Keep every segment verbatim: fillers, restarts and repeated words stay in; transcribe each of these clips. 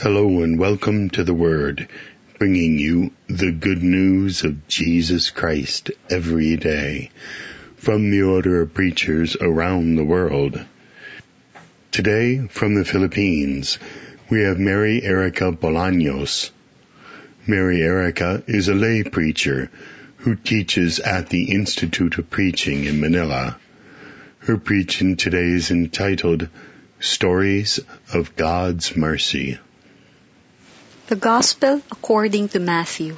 Hello and welcome to The Word, bringing you the good news of Jesus Christ every day from the Order of Preachers around the world. Today, from the Philippines, we have Mary Erica Bolaños. Mary Erica is a lay preacher who teaches at the Institute of Preaching in Manila. Her preaching today is entitled Stories of God's Mercy. The Gospel according to Matthew.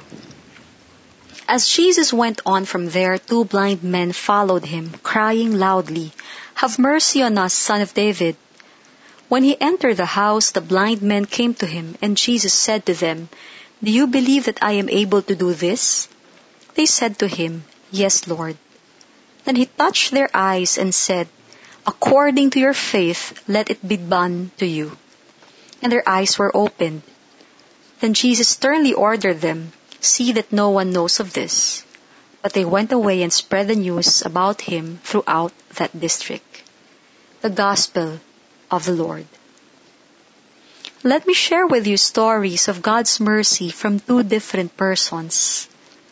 As Jesus went on from there, two blind men followed him, crying loudly, "Have mercy on us, Son of David." When he entered the house, the blind men came to him, and Jesus said to them, "Do you believe that I am able to do this?" They said to him, "Yes, Lord." Then he touched their eyes and said, "According to your faith, let it be done to you." And their eyes were opened. Then Jesus sternly ordered them, "See that no one knows of this." But they went away and spread the news about him throughout that district. The Gospel of the Lord. Let me share with you stories of God's mercy from two different persons.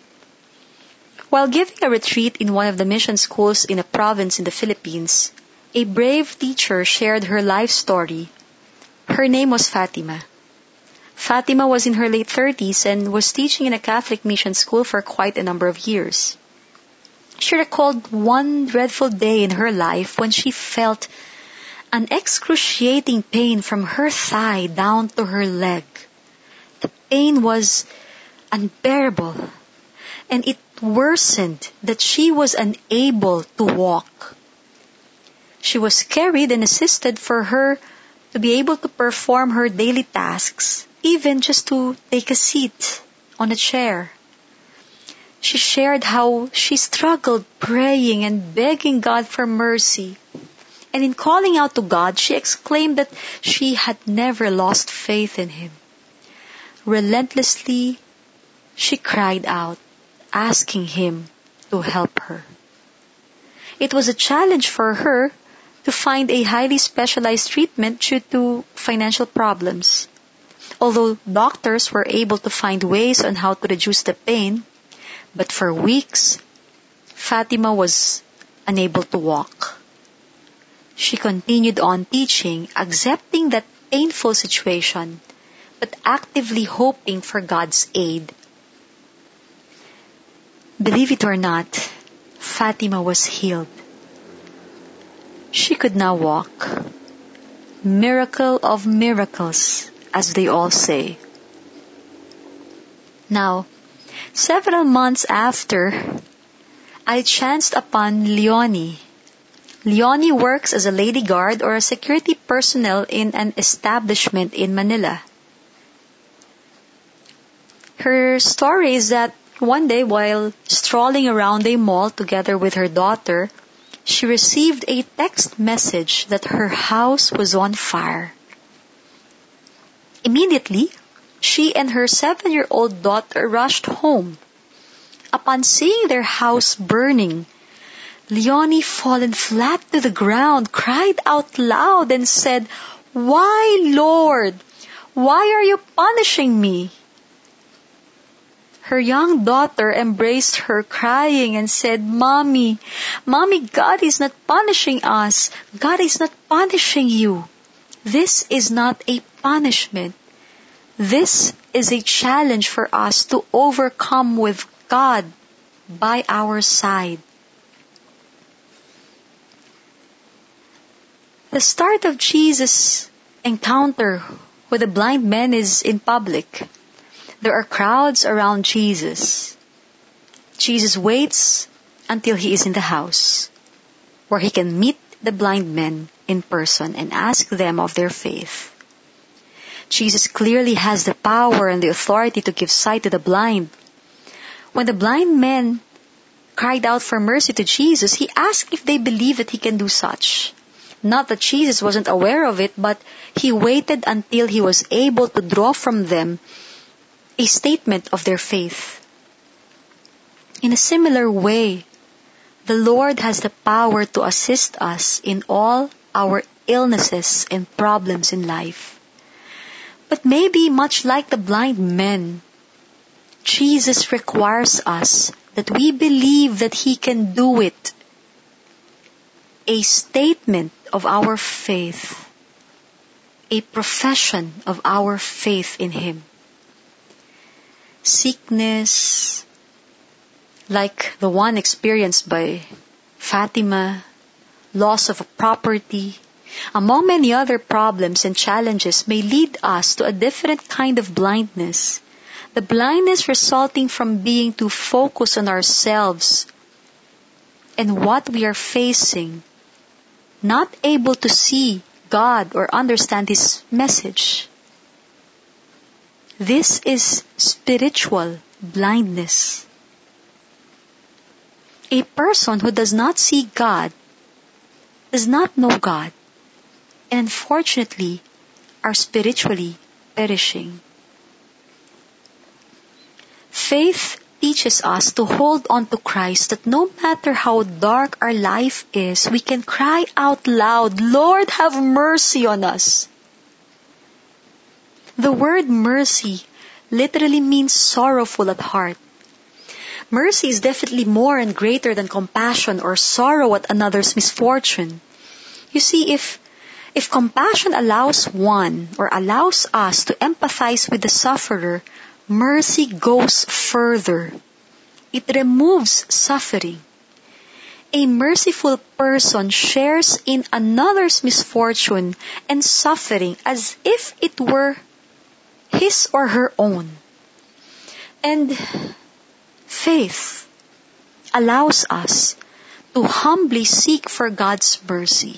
While giving a retreat in one of the mission schools in a province in the Philippines, a brave teacher shared her life story. Her name was Fatima. Fatima was in her late thirties and was teaching in a Catholic mission school for quite a number of years. She recalled one dreadful day in her life when she felt an excruciating pain from her thigh down to her leg. The pain was unbearable, and it worsened that she was unable to walk. She was carried and assisted for her to be able to perform her daily tasks, even just to take a seat on a chair. She shared how she struggled praying and begging God for mercy. And in calling out to God, she exclaimed that she had never lost faith in Him. Relentlessly, she cried out, asking Him to help her. It was a challenge for her to find a highly specialized treatment due to financial problems. Although doctors were able to find ways on how to reduce the pain, but for weeks, Fatima was unable to walk. She continued on teaching, accepting that painful situation, but actively hoping for God's aid. Believe it or not, Fatima was healed. She could now walk. Miracle of miracles, as they all say. Now, several months after, I chanced upon Leonie. Leonie works as a lady guard or a security personnel in an establishment in Manila. Her story is that one day while strolling around a mall together with her daughter, she received a text message that her house was on fire. Immediately, she and her seven-year-old daughter rushed home. Upon seeing their house burning, Leonie, fallen flat to the ground, cried out loud and said, "Why, Lord? Why are you punishing me?" Her young daughter embraced her, crying, and said, "Mommy, Mommy, God is not punishing us. God is not punishing you. This is not a punishment. This is a challenge for us to overcome with God by our side." The start of Jesus' encounter with the blind man is in public. There are crowds around Jesus. Jesus waits until he is in the house, where he can meet the blind men in person and ask them of their faith. Jesus clearly has the power and the authority to give sight to the blind. When the blind men cried out for mercy to Jesus, he asked if they believe that he can do such. Not that Jesus wasn't aware of it, but he waited until he was able to draw from them a statement of their faith. In a similar way, the Lord has the power to assist us in all our illnesses and problems in life. But maybe much like the blind men, Jesus requires us that we believe that He can do it. A statement of our faith, a profession of our faith in Him. Sickness, like the one experienced by Fatima, loss of a property, among many other problems and challenges, may lead us to a different kind of blindness. The blindness resulting from being too focused on ourselves and what we are facing, not able to see God or understand His message. This is spiritual blindness. A person who does not see God does not know God, and unfortunately are spiritually perishing. Faith teaches us to hold on to Christ, that no matter how dark our life is, we can cry out loud, "Lord, have mercy on us." The word mercy literally means sorrowful at heart. Mercy is definitely more and greater than compassion or sorrow at another's misfortune. You see, if if compassion allows one or allows us to empathize with the sufferer, mercy goes further. It removes suffering. A merciful person shares in another's misfortune and suffering as if it were his or her own. And faith allows us to humbly seek for God's mercy.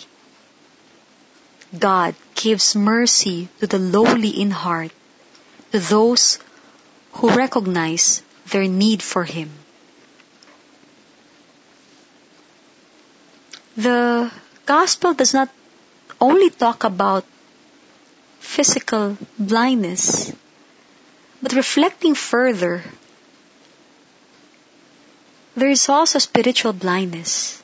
God gives mercy to the lowly in heart, to those who recognize their need for Him. The gospel does not only talk about physical blindness, but reflecting further, there is also spiritual blindness.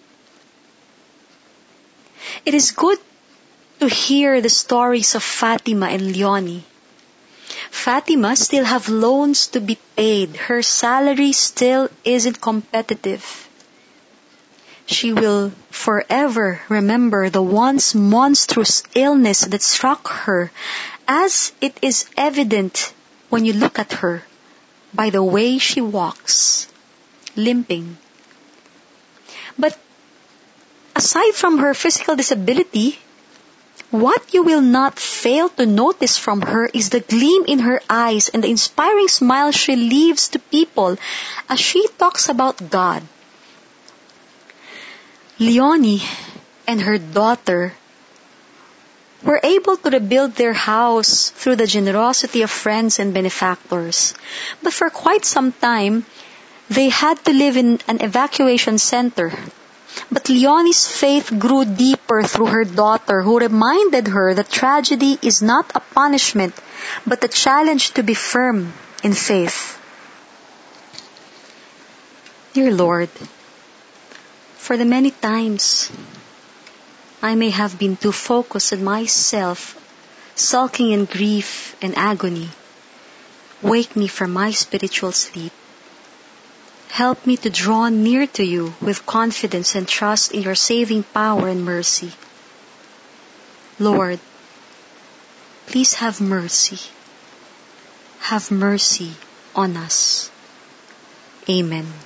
It is good to hear the stories of Fatima and Leonie. Fatima still have loans to be paid. Her salary still isn't competitive. She will forever remember the once monstrous illness that struck her, as it is evident when you look at her by the way she walks, limping. But aside from her physical disability, what you will not fail to notice from her is the gleam in her eyes and the inspiring smile she leaves to people as she talks about God. Leonie and her daughter were able to rebuild their house through the generosity of friends and benefactors. But for quite some time, they had to live in an evacuation center. But Leonie's faith grew deeper through her daughter, who reminded her that tragedy is not a punishment, but a challenge to be firm in faith. Dear Lord, for the many times I may have been too focused on myself, sulking in grief and agony, wake me from my spiritual sleep. Help me to draw near to you with confidence and trust in your saving power and mercy. Lord, please have mercy. Have mercy on us. Amen.